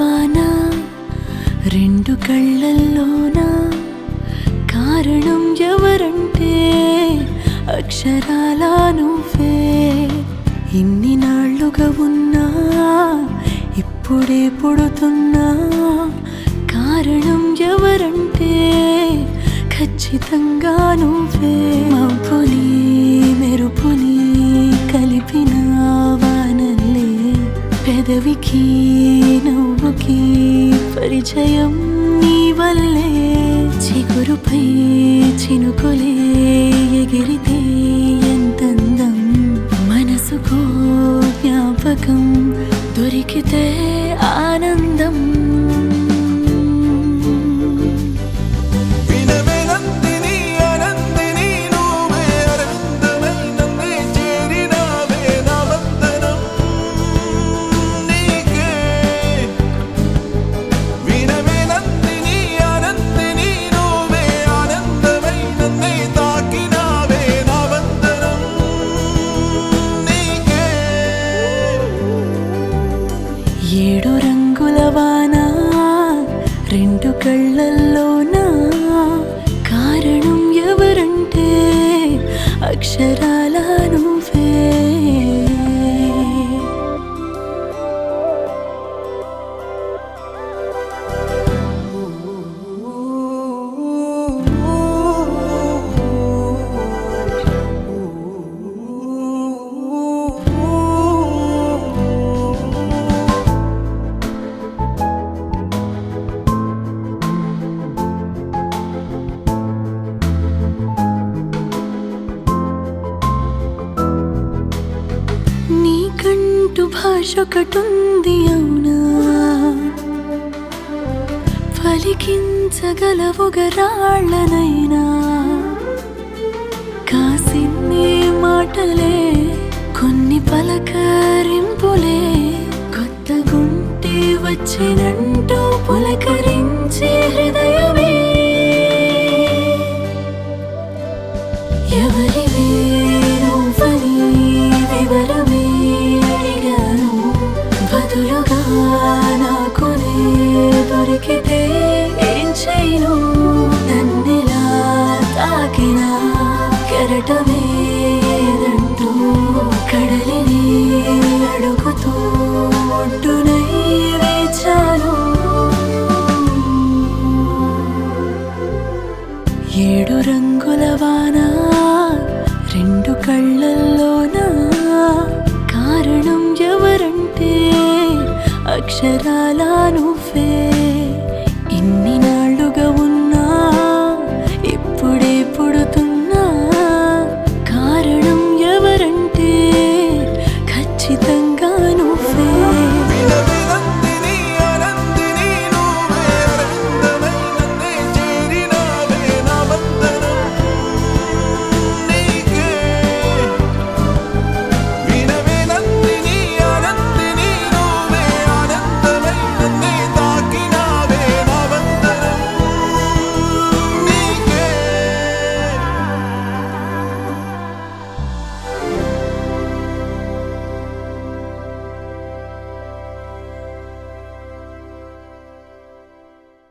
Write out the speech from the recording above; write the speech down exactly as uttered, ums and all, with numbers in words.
వాన రెండు కళ్ళల్లోన కారణం ఎవరంటే అక్షరాల నువ్వే. ఇన్ని నాళ్ళుగా ఉన్నా ఇప్పుడే పుడుతున్నా కారణం ఎవరంటే ఖచ్చితంగా నువ్వే. మబ్బుని మెరుపుని కలిపిన వానల్లే పెదవికి నవ్వుకి పరిచయం నీ వల్లే. చిగురుపై చినుకులే ఎగిరితే ఎంతందం, మనసుకు జ్ఞాపకం దొరికితే ఆనందం. ఏడు రంగుల వాన రెండు కళ్ళల్లోన కారణం ఎవరంటే అక్షరాల నువ్వే. నీకంటూ భాషొకటుంది అవునా, పలికించగలవుగా రాళ్ళనైనా. కాసిన్ని మాటలే కొన్ని పలకరింపులే కొత్త గుంటే వచ్చినంటూ పులకరించే హృదయమే. ఎవరివే నువ్వని వివరమే అడిగాను, బదులుగా నాకునే దొరికితే ఏం చేయను. నన్నెలా తాకినా కెరటమేదంటూ కడలిని అడుగుతూ ఒడ్డునై వేచాను. ఏడు రంగుల వాన రెండు కళ్ళల్లోన కారణం ఎవరంటే అక్షరాల నువ్వే.